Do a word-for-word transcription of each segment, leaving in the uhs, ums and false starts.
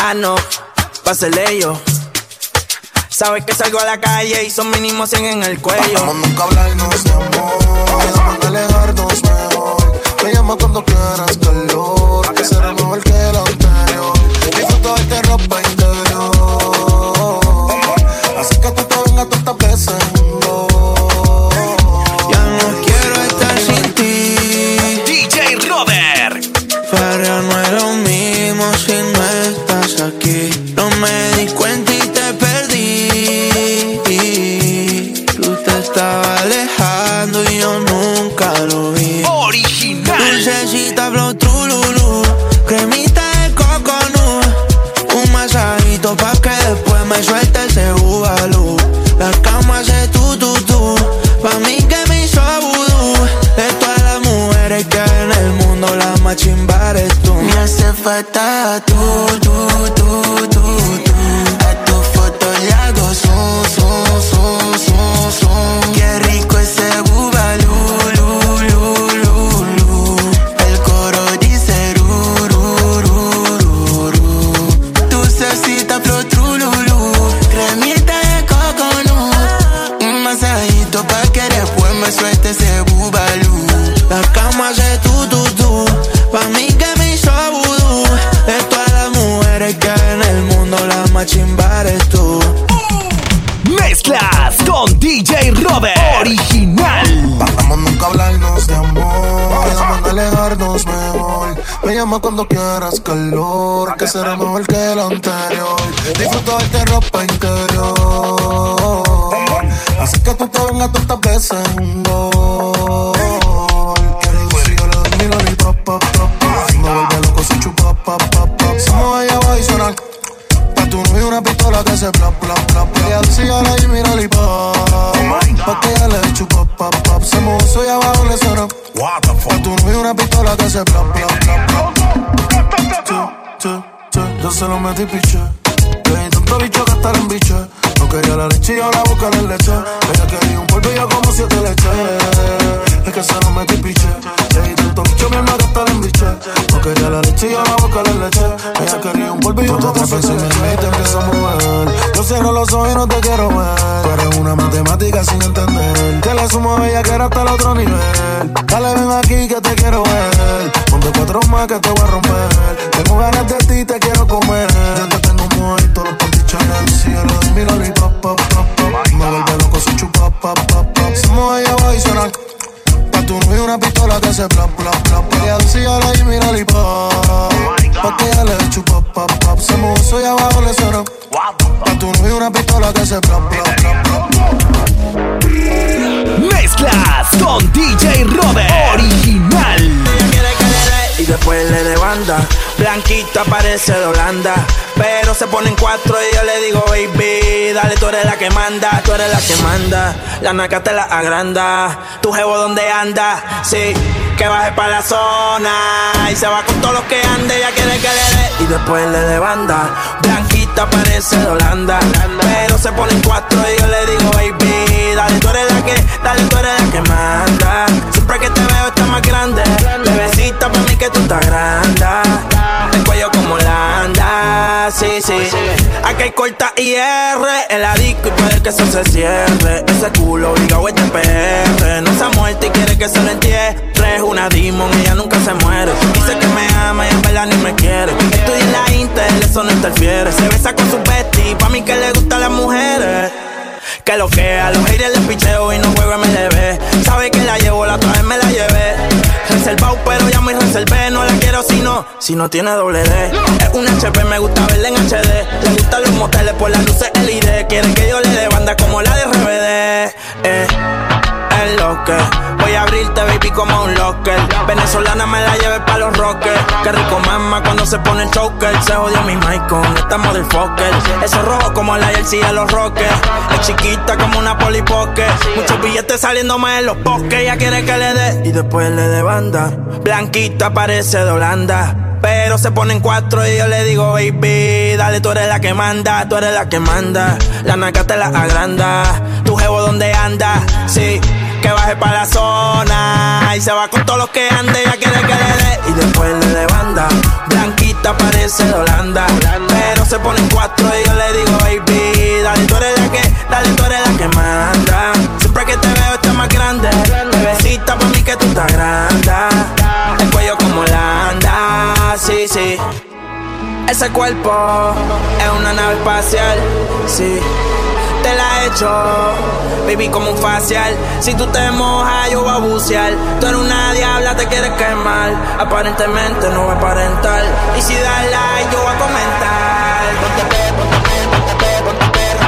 Ah, no, pásele yo. Sabes que salgo a la calle y son mínimos cien en el cuello. Vamos nunca hablarnos de amor, vamos a alejarnos mejor. Me llama cuando quieras calor, que será mejor que el anterior. Disfruto de ropa interior, así que tú te vengas tú estás besando. Ya no quiero estar sin ti. D J Robert. Para no es lo mismo si no estás aquí. No me di cuenta y te perdí. Tú te estabas alejando y yo nunca lo vi. Original. Dulcecita flow trululú, cremita de coconut, un masajito pa' que después me suelte ese bubalú. La cama hace tu tu tu, pa' mí que me hizo vudú. De todas las mujeres que hay en el mundo, la más chimba eres tú. Me hace falta tú, tú, tú, tú, tú. A tu foto le hago zoom, zoom, zoom, zoom, zoom. Qué rico ese bubalú, lu, lu, lu, lu. El coro dice ru, ru, ru, ru, ru. Dulcecita flow trululú, cremita de coconut, un masajito pa' que después me suelte ese bubalú. La cama hace tu, tu, tu, pa' mí que me hizo vudú. De todas las mujeres que hay en el mundo, la más chimba eres tú. Mezclas con D J Robert. Original. Vamos nunca hablarnos de amor, vamos a alejarnos mejor. Me llama cuando quieras calor, que será mejor que el anterior. Disfruto de ropa interior, así que tú te vengas tú estás besando. Si yo le doy mi lollipop, pop, pop, pop. Me vuelve loco si chupa, pop, pop, pop. Somos allá abajo y suena pa' tu novio una pistola que hace plap, plap, plap. Ella dice yo le doy mi lollipop, pa' que ella le chupa, pop, pop. Se mozo y abajo le suena pa' tu novio una pistola que hace plap, plap, plap, plap. Che, che, che, yo se lo metí piche. Le di tanto bicho que hasta la embiche. No quería la leche y ahora busca la leche. Ella quería un polvo y yo como siete leche. Es que se lo metí piche. Le di tanto bicho mi alma que hasta la embiche. No quería la leche y ahora busca la leche. Ella quería un polvo y yo como siete leche. Y te empiezo a mover. Yo cierro los ojos y no te quiero ver. Tú eres una matemática sin entender. Que le sumo a ella que era hasta el otro nivel. Dale ven aquí que te quiero ver. Ponte cuatro más que te voy a romper. Tengo ganas de ti, te quiero comer. Ya te tengo muerto, los panty Chanel. Si yo le doy mi lollipop, pop, pop, pop. Me vuelve loco si chupa, pop, pop, pop. Somos allá abajo y suena pa' tu novio una pistola que hace plap, plap, plap. Ella dice yo le doy mi lollipop, pa' que ella le chupa, pop, pop. Se mozo y abajo le suena pa' tu novio una pistola que hace plap, plap, plap, plap. Mezclas con D J Robert. Original. Ella quiere que le dé y después le dé banda. Blanquita parece de Holanda, pero se ponen cuatro y yo le digo baby, dale, tú eres la que manda, tú eres la que manda. La naca te la agranda, tu jevo donde anda, sí, que baje pa' la zona y se va con todos los que ande. Ella quiere que le dé y después le dé banda. Blanquita parece de Holanda, pero se ponen cuatro y yo le digo baby, dale, tú eres la que, dale, tú eres la que manda. Siempre que te veo estás más grande, bebecita pa' mí que tú estás grande. El cuello como Holanda, sí, sí. Aquí hay corta I R en la disco y puede que eso se cierre. Ese culo obligado es de P R. No se ha muerto y quiere que se lo entierre. Es una demon, ella nunca se muere. Dice que me ama y en verdad ni me quiere. Estoy en la Intel, eso no interfiere. Se besa con su bestie, pa' mí que le gustan las mujeres. Que lo que a los haters les picheo y no juego M L B. Sabe que la llevo, la otra vez me la llevé. Reservado pero ya me reservé. No la quiero si no, si no tiene doble D. Es un H P, me gusta verla en H D. Le gustan los moteles por las luces L I D. Quiere que yo le dé banda como la de R B D. Eh, es lo que voy a abrirte baby como un locker. Venezolana me la llevé pa' los rockers. Qué rico mama cuando se pone el choker. Se jodió mi mic con esta motherfucker. Eso rojo como la jersey de los rockers. Es chiquita como una polipoque. Muchos billetes saliendo más en los bosques. Ella quiere que le dé y después le dé banda. Blanquita parece de Holanda, pero se ponen cuatro y yo le digo baby, dale, tú eres la que manda, tú eres la que manda. La naca te la agranda, tu jevo donde anda, sí, que baje pa' la zona y se va con todos los que ande. Ella quiere que le dé y después le dé banda. Blanquita parece de Holanda, pero se ponen cuatro y yo le digo, baby, dale, tú eres la que, dale, tú eres la que manda. Siempre que te veo estás más grande, bebecita, pa' mí que tú estás grande. El cuello como la anda, sí, sí. Ese cuerpo es una nave espacial, sí. Te la he hecho, baby, como un facial. Si tú te mojas, yo voy a bucear. Tú eres una diabla, te quieres quemar. Aparentemente no va a aparentar. Y si das like, yo voy a comentar. Ponte pe, ponte pe, ponte pe, ponte perra.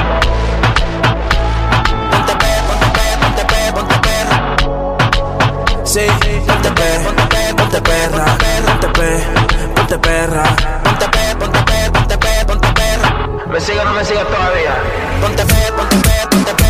Ponte pe, ponte pe, ponte pe, ponte perra. Sí, ponte pe, ponte pe, ponte perra. Ponte pe, ponte perra. Ponte pe, ponte pe, ponte pe, ponte perra. ¿Me sigue o no me sigue todavía? Ponte pe, ponte pe, ponte pe.